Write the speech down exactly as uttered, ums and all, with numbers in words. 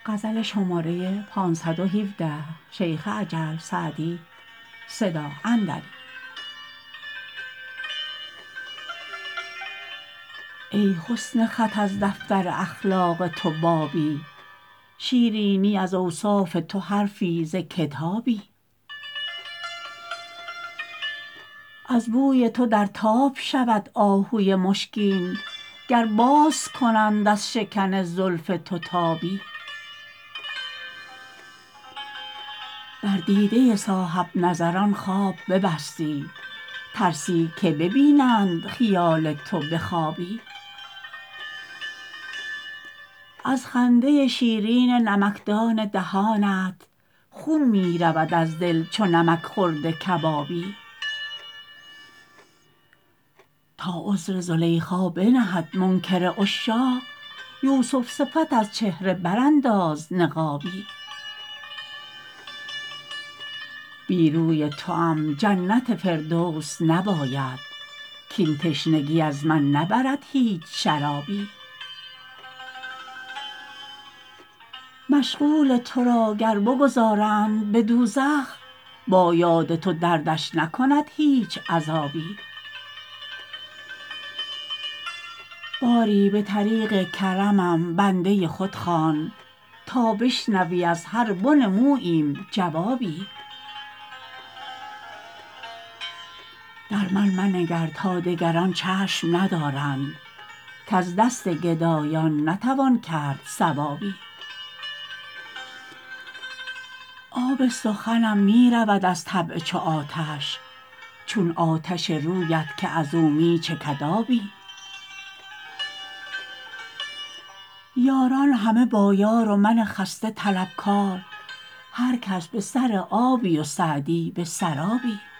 ای حسن خط از دفتر اخلاق تو بابی شیرینی از اوصاف تو حرفی ز کتابی از بوی تو در تاب شود آهوی مشکین گر باز کنند از شکن زلف تو تابی بر دیده صاحب نظران خواب ببستی ترسی که ببینند خیال تو به خوابی از خنده شیرین نمکدان دهانت خون می رود از دل چو نمک خورده کبابی تا عذر زلیخا بنهد منکر عشاق یوسف صفت از چهره برانداز نقابی بی روی توام جنت فردوس نباید کاین تشنگی از من نبرد هیچ شرابی مشغول ترا گر بگذارند به دوزخ با یاد تو دردش نکند هیچ عذابی باری به طریق کرمم بنده خود خوان تا بشنوی از هر بن موییم جوابی در من منگر تا دگران چشم ندارند کز دست گدایان نتوان کرد ثوابی آب سخنم می رود از طبع چو آتش چون آتش رویت که ازو می چکد آبی یاران همه با یار و من خسته طلبکار هر کس به سر آبی و سعدی به سرابی